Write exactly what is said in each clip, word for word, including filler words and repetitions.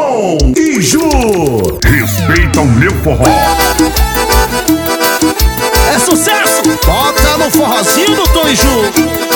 Tom e Ju. Respeita o meu forró. É sucesso! Bota no forrozinho do Tom e Ju.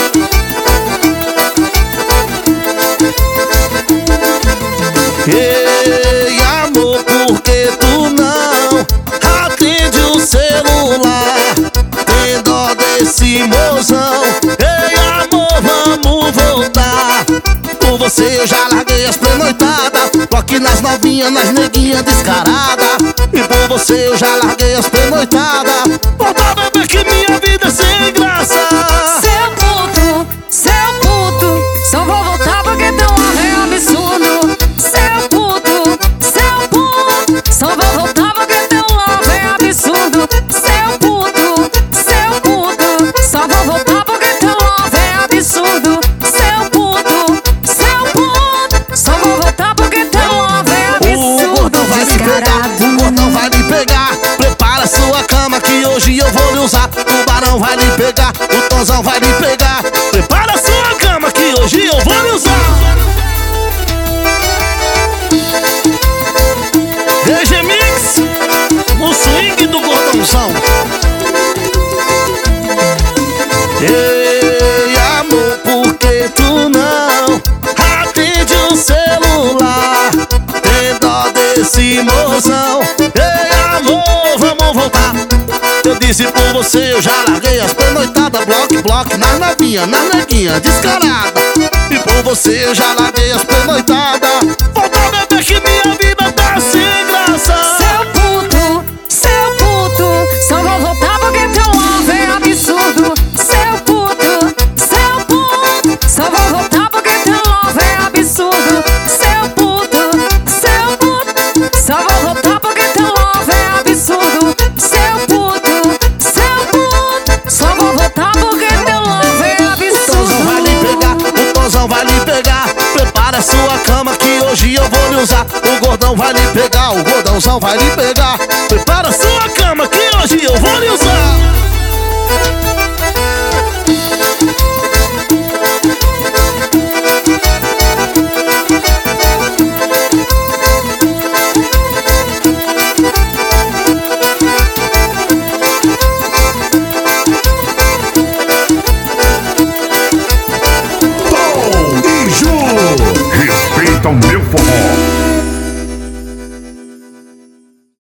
Ei, amor, por que tu não atende o celular? Tem dó desse mozão. Ei, amor, vamos voltar. Por você eu já larguei as prenoitadas. Tô aqui nas novinhas, nas neguinhas descarada. E por você eu já larguei as prenoitadas. Volta, bebê, que minha vida é sem graça. Seu puto, seu puto, só vou voltar porque teu amor é absurdo. Seu puto, seu puto, só vou voltar porque teu amor é absurdo. Seu puto, seu puto, só vou voltar porque teu amor é absurdo. Seu puto, seu puto, só vou voltar porque teu amor é absurdo. O gordão vai me pegar, o gordão vai me pegar. Prepara sua cama que hoje eu vou lhe usar. O tubarão vai lhe pegar, o Tonzão vai lhe pegar. Prepara sua cama que hoje eu vou lhe usar. D G Mix, o swing do gordãozão. Ei, amor, por que tu não atende o celular? Tem dó desse mozão. Ei, amor, vamos voltar. Eu disse por você, eu já larguei as prenoitadas. Bloque, bloque, nas novinhas, nas neguinhas descarada. E por você eu já larguei as prenoitadas. Volta, bebê, que minha vida tá sem graça. Seu puto, seu puto, só vou voltar porque teu amor é absurdo. Seu puto, seu puto, só vou voltar porque teu amor é absurdo. Seu puto, seu puto, só vou voltar porque teu amor é absurdo. Seu puto, seu puto, só vou voltar porque teu amor é O Tonzão vai lhe absurdo. pegar, o Tonzão vai lhe pegar. Prepara sua cama que hoje eu vou lhe usar. O gordão vai lhe pegar, o gordãozão vai lhe pegar. Prepara sua cama que hoje eu vou lhe usar.